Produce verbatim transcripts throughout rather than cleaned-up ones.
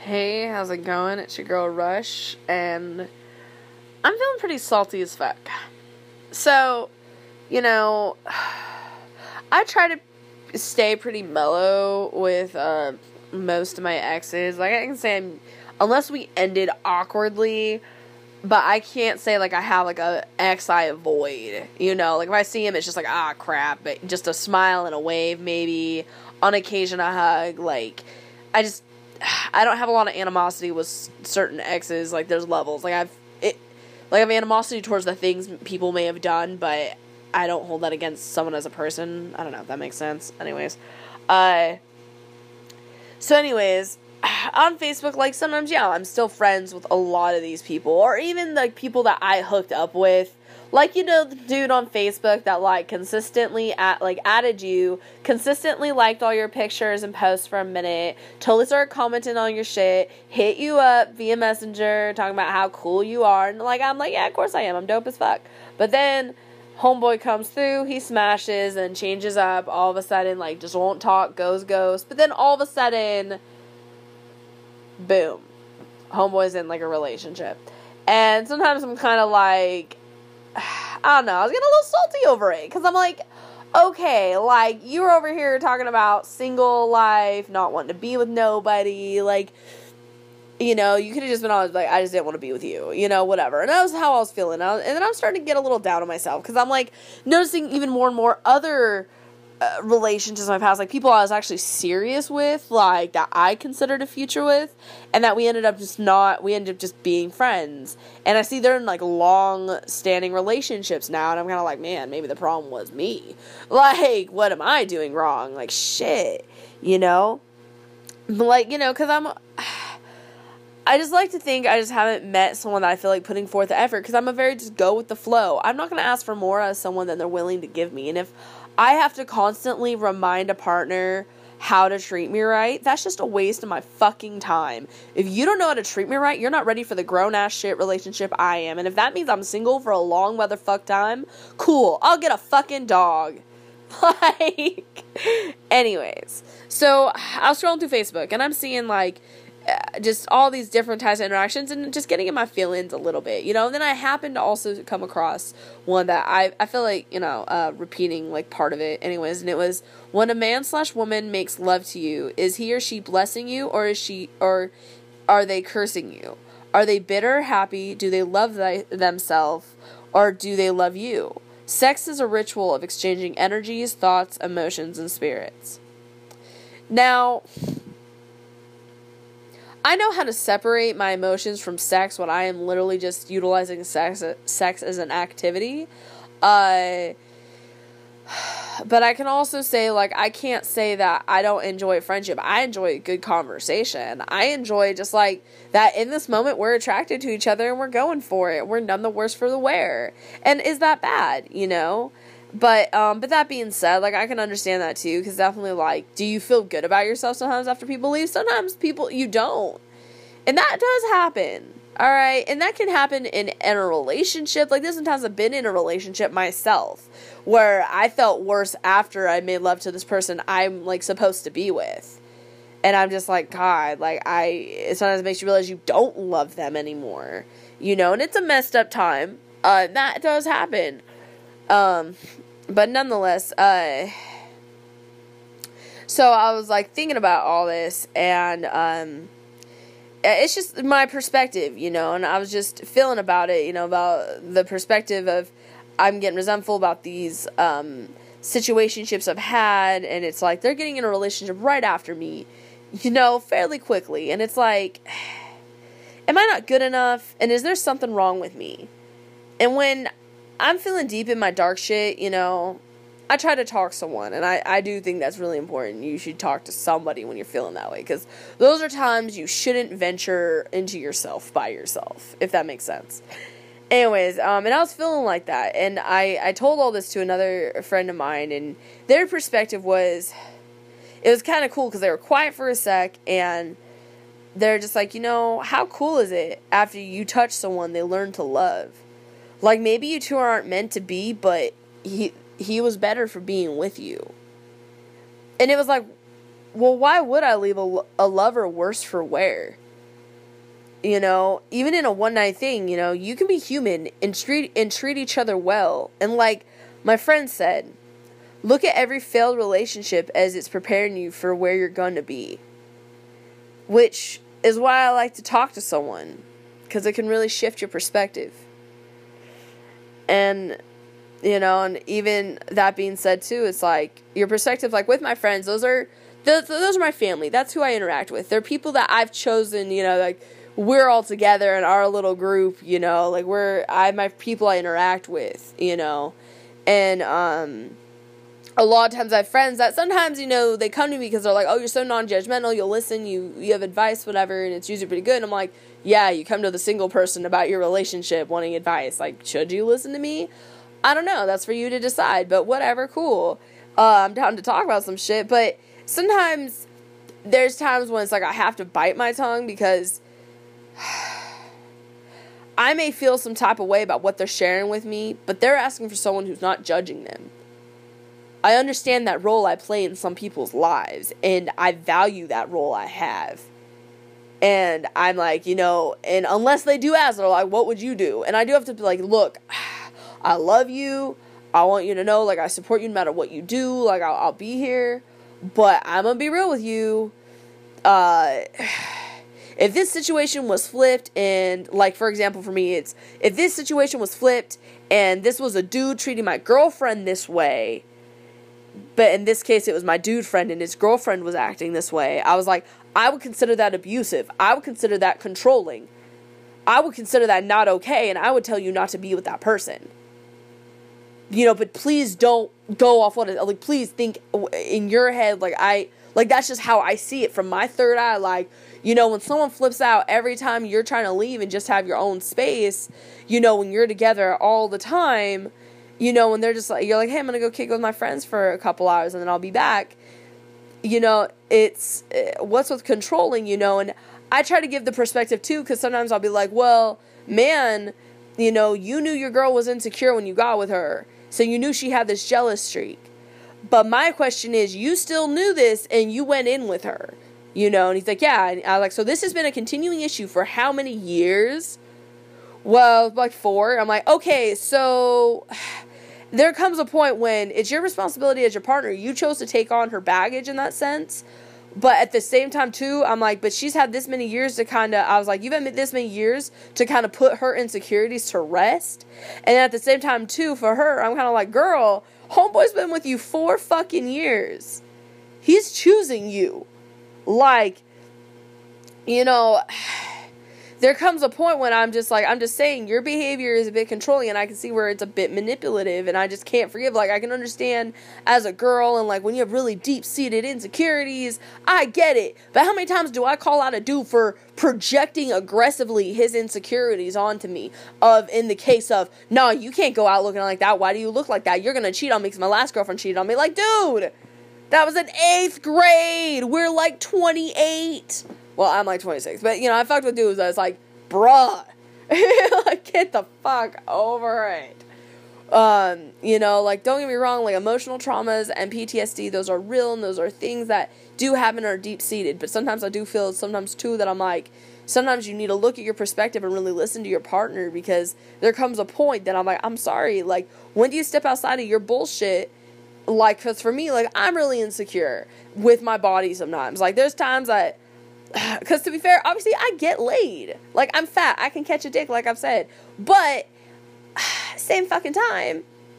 Hey, how's it going? It's your girl Rush, and I'm feeling pretty salty as fuck. So, you know, I try to stay pretty mellow with uh, most of my exes. Like, I can say, I'm, unless we ended awkwardly, but I can't say, like, I have, like, a ex I avoid, you know? Like, if I see him, it's just like, ah, crap, but just a smile and a wave, maybe. On occasion, a hug. Like, I just... I don't have a lot of animosity with certain exes. Like, there's levels. Like, I've it, like I have animosity towards the things people may have done, but I don't hold that against someone as a person. I don't know if that makes sense. Anyways, uh, so anyways, on Facebook, like, sometimes, yeah, I'm still friends with a lot of these people, or even, like, people that I hooked up with. Like, you know, the dude on Facebook that, like, consistently, at, like, added you, consistently liked all your pictures and posts for a minute, totally started commenting on your shit, hit you up via Messenger, talking about how cool you are, and, like, I'm like, yeah, of course I am, I'm dope as fuck. But then, homeboy comes through, he smashes, and changes up, all of a sudden, like, just won't talk, goes ghost, but then all of a sudden, boom, homeboy's in, like, a relationship. And sometimes I'm kind of like... I don't know, I was getting a little salty over it, because I'm like, okay, like, you were over here talking about single life, not wanting to be with nobody, like, you know, you could have just been honest, like, I just didn't want to be with you, you know, whatever, and that was how I was feeling, and then I'm starting to get a little down on myself, because I'm, like, noticing even more and more other uh, relationships in my past, like, people I was actually serious with, like, that I considered a future with, and that we ended up just not, we ended up just being friends, and I see they're in, like, long-standing relationships now, and I'm kind of like, man, maybe the problem was me, like, what am I doing wrong, like, shit, you know, but, like, you know, because I'm, I just like to think I just haven't met someone that I feel like putting forth the effort, because I'm a very just go with the flow. I'm not going to ask for more as someone than they're willing to give me, and if I have to constantly remind a partner how to treat me right, that's just a waste of my fucking time. If you don't know how to treat me right, you're not ready for the grown-ass shit relationship I am, and if that means I'm single for a long motherfuck time, cool, I'll get a fucking dog. Like, anyways, so I was scrolling through Facebook, and I'm seeing, like, Uh, just all these different types of interactions and just getting in my feelings a little bit, you know, and then I happened to also come across one that I, I feel like, you know, uh, repeating, like, part of it anyways, and it was, when a man slash woman makes love to you, is he or she blessing you, or is she, or are they cursing you? Are they bitter, happy, do they love th- themselves, or do they love you? Sex is a ritual of exchanging energies, thoughts, emotions, and spirits. Now, I know how to separate my emotions from sex when I am literally just utilizing sex sex as an activity. Uh, but I can also say, like, I can't say that I don't enjoy friendship. I enjoy good conversation. I enjoy just, like, that in this moment we're attracted to each other and we're going for it. We're none the worse for the wear. And is that bad, you know? But, um, but that being said, like, I can understand that too, because definitely, like, do you feel good about yourself sometimes after people leave? Sometimes people, you don't. And that does happen, alright? And that can happen in, in a relationship. Like, there's sometimes I've been in a relationship myself, where I felt worse after I made love to this person I'm, like, supposed to be with. And I'm just like, God, like, I, it sometimes makes you realize you don't love them anymore, you know? And it's a messed up time. Uh, that does happen. Um... But nonetheless, uh, so I was, like, thinking about all this, and, um, it's just my perspective, you know, and I was just feeling about it, you know, about the perspective of, I'm getting resentful about these, um, situationships I've had, and it's like, they're getting in a relationship right after me, you know, fairly quickly, and it's like, am I not good enough, and is there something wrong with me? And when I'm feeling deep in my dark shit, you know, I try to talk to someone, and I, I do think that's really important. You should talk to somebody when you're feeling that way, because those are times you shouldn't venture into yourself by yourself, if that makes sense. Anyways, um, and I was feeling like that, and I, I told all this to another friend of mine, and their perspective was, it was kind of cool, because they were quiet for a sec, and they're just like, you know, how cool is it after you touch someone they learn to love? Like, maybe you two aren't meant to be, but he he was better for being with you. And it was like, well, why would I leave a, a lover worse for wear? You know, even in a one night thing, you know, you can be human and treat and treat each other well. And like my friend said, look at every failed relationship as it's preparing you for where you're going to be. Which is why I like to talk to someone, because it can really shift your perspective. And, you know, and even that being said too, it's like your perspective, like with my friends, those are, those, those are my family. That's who I interact with. They're people that I've chosen, you know, like we're all together in our little group, you know, like we're, I have my people I interact with, you know, and, um, a lot of times I have friends that sometimes, you know, they come to me because they're like, oh, you're so non-judgmental, you'll listen, you, you have advice, whatever, and it's usually pretty good. And I'm like, yeah, you come to the single person about your relationship wanting advice. Like, should you listen to me? I don't know. That's for you to decide, but whatever, cool. Uh, I'm down to talk about some shit, but sometimes there's times when it's like I have to bite my tongue because I may feel some type of way about what they're sharing with me, but they're asking for someone who's not judging them. I understand that role I play in some people's lives, and I value that role I have. And I'm like, you know, and unless they do ask, they're like, what would you do? And I do have to be like, look, I love you. I want you to know, like, I support you no matter what you do. Like, I'll, I'll be here. But I'm going to be real with you. Uh, if this situation was flipped and, like, for example, for me, it's, if this situation was flipped and this was a dude treating my girlfriend this way, but in this case, it was my dude friend and his girlfriend was acting this way, I was like, I would consider that abusive. I would consider that controlling. I would consider that not okay, and I would tell you not to be with that person. You know, but please don't go off what it, like, please think in your head, like, I, like, that's just how I see it from my third eye. Like, you know, when someone flips out every time you're trying to leave and just have your own space, you know, when you're together all the time, you know, when they're just like, you're like, hey, I'm going to go kick with my friends for a couple hours and then I'll be back. You know, it's, what's with controlling, you know, and I try to give the perspective too, because sometimes I'll be like, well, man, you know, you knew your girl was insecure when you got with her, so you knew she had this jealous streak. But my question is, you still knew this and you went in with her, you know, and he's like, yeah, and I like, so this has been a continuing issue for how many years? Well, like four. I'm like, okay, so there comes a point when it's your responsibility as your partner. You chose to take on her baggage in that sense. But at the same time, too, I'm like, but she's had this many years to kind of, I was like, you've had this many years to kind of put her insecurities to rest. And at the same time, too, for her, I'm kind of like, girl, homeboy's been with you four fucking years. He's choosing you. Like, you know, there comes a point when I'm just like, I'm just saying your behavior is a bit controlling, and I can see where it's a bit manipulative, and I just can't forgive. Like, I can understand as a girl, and like when you have really deep-seated insecurities, I get it. But how many times do I call out a dude for projecting aggressively his insecurities onto me? Of, in the case of, no, you can't go out looking like that. Why do you look like that? You're gonna cheat on me because my last girlfriend cheated on me. Like, dude, that was in eighth grade. We're like twenty-eight. Well, I'm like twenty-six, but, you know, I fucked with dudes that was like, bruh, like, get the fuck over it. Um, you know, like, don't get me wrong, like, emotional traumas and P T S D, those are real, and those are things that do happen and are deep-seated, but sometimes I do feel, sometimes, too, that I'm like, sometimes you need to look at your perspective and really listen to your partner, because there comes a point that I'm like, I'm sorry, like, when do you step outside of your bullshit? Like, because for me, like, I'm really insecure with my body sometimes. Like, there's times that, because to be fair, obviously I get laid. Like, I'm fat. I can catch a dick, like I've said. But, same fucking time,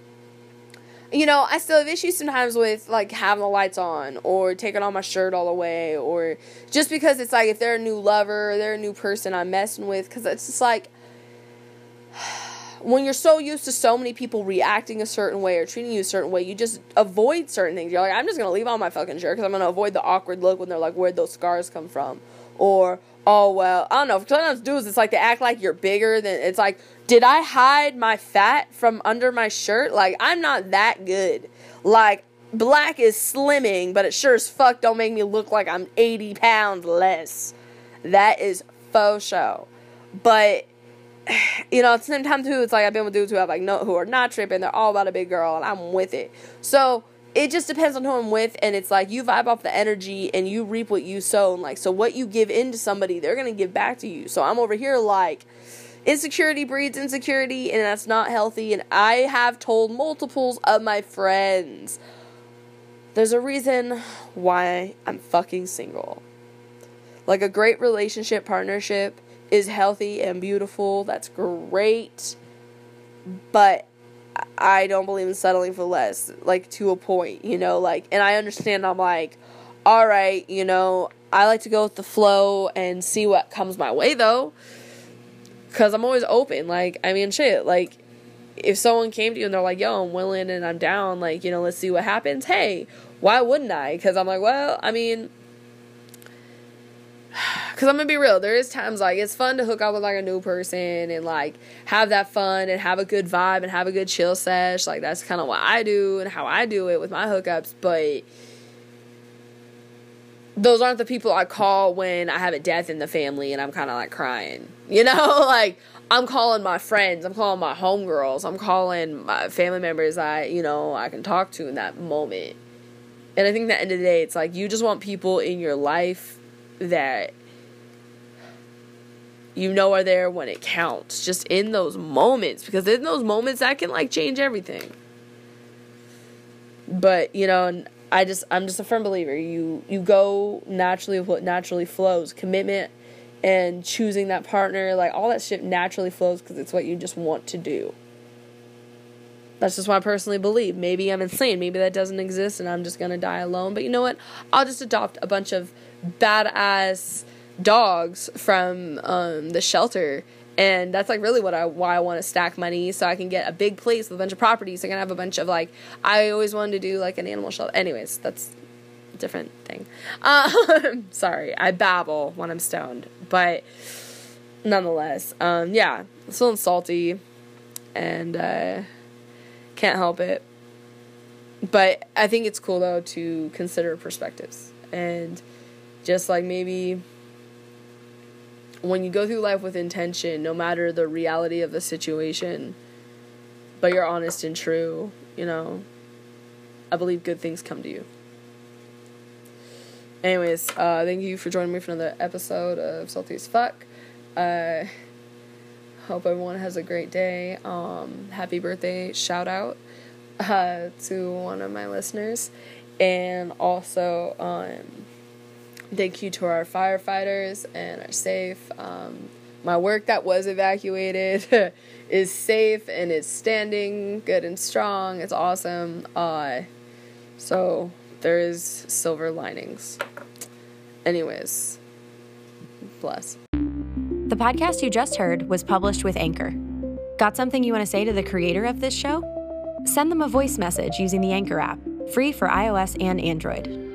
you know, I still have issues sometimes with, like, having the lights on, or taking all my shirt all the way, or just because it's like, if they're a new lover, or they're a new person I'm messing with, because it's just like, when you're so used to so many people reacting a certain way or treating you a certain way, you just avoid certain things. You're like, I'm just going to leave on my fucking shirt because I'm going to avoid the awkward look when they're like, where'd those scars come from? Or, oh, well, I don't know. Sometimes dudes, it's like they act like you're bigger than, it's like, did I hide my fat from under my shirt? Like, I'm not that good. Like, black is slimming, but it sure as fuck don't make me look like I'm eighty pounds less. That is faux show. But, you know, at the same time, too, it's like I've been with dudes who have, like, no, who are not tripping. They're all about a big girl, and I'm with it. So, it just depends on who I'm with, and it's like you vibe off the energy and you reap what you sow. And like, so what you give into somebody, they're gonna give back to you. So I'm over here like, insecurity breeds insecurity, and that's not healthy. And I have told multiples of my friends, there's a reason why I'm fucking single. Like, a great relationship, partnership is healthy and beautiful. That's great. But I don't believe in settling for less, like, to a point, you know, like, and I understand, I'm like, all right, you know, I like to go with the flow and see what comes my way, though, because I'm always open. Like, I mean, shit, like, if someone came to you and they're like, yo, I'm willing and I'm down, like, you know, let's see what happens, hey, why wouldn't I? Because I'm like, well, I mean, because I'm going to be real, there is times, like, it's fun to hook up with, like, a new person and, like, have that fun and have a good vibe and have a good chill sesh. Like, that's kind of what I do and how I do it with my hookups. But those aren't the people I call when I have a death in the family and I'm kind of, like, crying. You know? Like, I'm calling my friends. I'm calling my homegirls. I'm calling my family members I, you know, I can talk to in that moment. And I think at the end of the day, it's, like, you just want people in your life that you know are there when it counts, just in those moments, because in those moments that can, like, change everything. But, you know, I just I'm just a firm believer, you you go naturally with what naturally flows. Commitment and choosing that partner, like, all that shit naturally flows because it's what you just want to do. That's just what I personally believe. Maybe I'm insane, maybe that doesn't exist and I'm just gonna die alone, but you know what, I'll just adopt a bunch of badass dogs from um the shelter, and that's, like, really what I why I want to stack money, so I can get a big place with a bunch of properties. So I can have a bunch of, like, I always wanted to do, like, an animal shelter. Anyways, that's a different thing. Um, sorry, I babble when I'm stoned, but nonetheless, um, yeah, I'm feeling salty, and uh, can't help it. But I think it's cool, though, to consider perspectives, and just, like, maybe when you go through life with intention, no matter the reality of the situation, but you're honest and true, you know, I believe good things come to you. Anyways, uh, thank you for joining me for another episode of Salty as Fuck. Uh, hope everyone has a great day. Um, happy birthday, shout out uh, to one of my listeners. And also, um, thank you to our firefighters and our safe. Um, my work that was evacuated is safe and it's standing good and strong. It's awesome. Uh, so there is silver linings. Anyways, bless. The podcast you just heard was published with Anchor. Got something you want to say to the creator of this show? Send them a voice message using the Anchor app, free for iOS and Android.